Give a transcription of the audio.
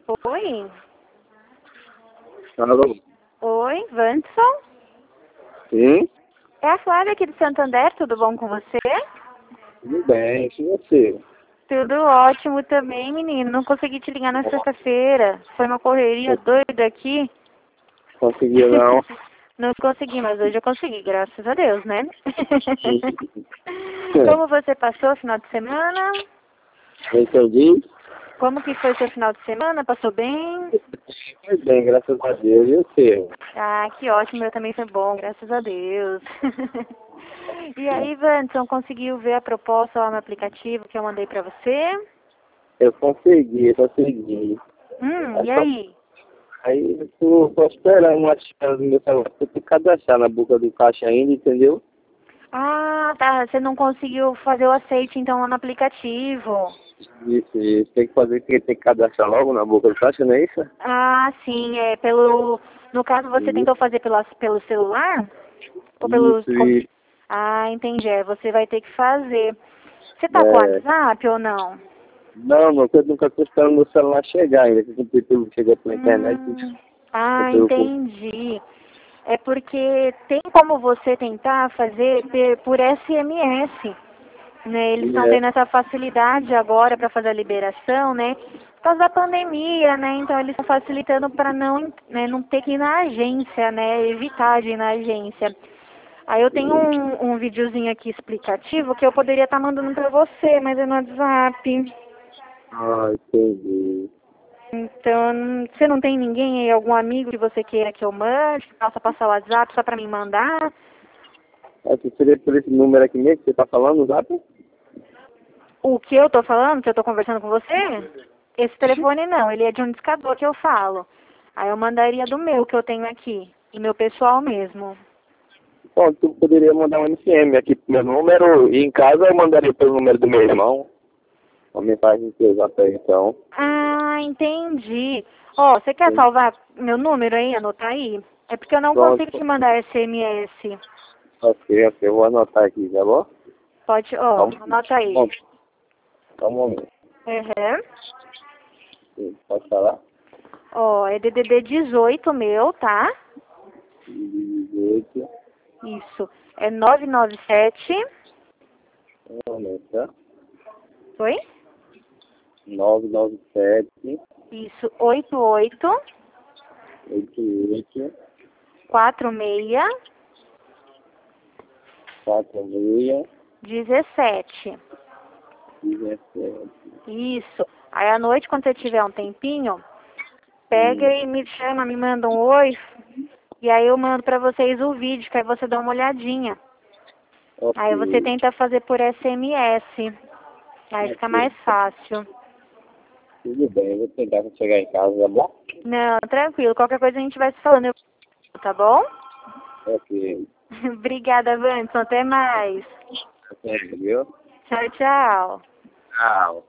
Oi? Alô? Oi, Vanderson? Sim? É a Flávia aqui do Santander, tudo bom com você? Tudo bem, e você? Tudo ótimo também, menino. Não consegui te ligar na sexta-feira. Foi uma correria doida aqui. Conseguiu não? Não consegui, mas hoje eu consegui, graças a Deus, né? Como você passou o final de semana? Entendi? Como que foi seu final de semana? Passou bem? Foi bem, graças a Deus. E você? Ah, que ótimo, eu também foi bom, graças a Deus. E aí, Vanderson, conseguiu ver a proposta lá no aplicativo que eu mandei pra você? Eu consegui. E aí? Aí eu tô esperando uma chance do meu celular. Eu tenho que cadastrar na boca do caixa ainda, entendeu? Ah, tá, você não conseguiu fazer o aceite então lá no aplicativo. Isso. Tem que fazer, tem que cadastrar logo na boca do caixa, não é isso? Ah, sim, no caso você tentou fazer pelo celular? Ou pelo... Isso. Ah, entendi, você vai ter que fazer. Você tá com É, WhatsApp ou não? não, eu nunca tô esperando meu celular chegar ainda. Que o computador chega pela internet. Entendi. É porque tem como você tentar fazer por SMS, né? Eles estão tendo essa facilidade agora para fazer a liberação, né? Por causa da pandemia, né? Então eles estão facilitando para não ter que ir na agência, né? Evitar de ir na agência. Aí eu tenho um videozinho aqui explicativo que eu poderia estar mandando para você, mas é no WhatsApp. Ah, entendi. Então, você não tem ninguém aí, algum amigo que você queira que eu mande, que possa passar o WhatsApp só pra me mandar? Esse seria por esse número aqui mesmo que você tá falando, Zap? O que eu tô falando, que eu tô conversando com você? Esse telefone não, ele é de um discador que eu falo. Aí eu mandaria do meu que eu tenho aqui, do meu pessoal mesmo. Bom, tu poderia mandar um MCM aqui pro meu número e em casa eu mandaria pelo número do meu irmão. Uma mensagem que eu Zap aí, então. Ah, entendi. Ó, você quer Sim. salvar meu número aí, anotar aí? É porque eu não consigo te Pronto. mandar SMS. Ok, eu vou anotar aqui, tá bom? Pode, ó, anota aí. Bom, só um momento. Uhum. Sim, pode falar? Ó, é DDD 18 meu, tá? 18. Isso. É 997. Um momento, tá? Oi? 997 Isso. 88 88 46 46 17. 17. Isso. Aí à noite, quando você tiver um tempinho, pega e me chama, me manda um oi. E aí eu mando pra vocês o vídeo, que aí você dá uma olhadinha. Aí você Ok. tenta fazer por SMS. Aí fica mais fácil. Tudo bem, eu vou tentar quando chegar em casa, tá bom? Não, tranquilo. Qualquer coisa a gente vai se falando, tá bom? Ok. Obrigada, Vanderson. Até mais. Viu? Tchau, tchau. Tchau.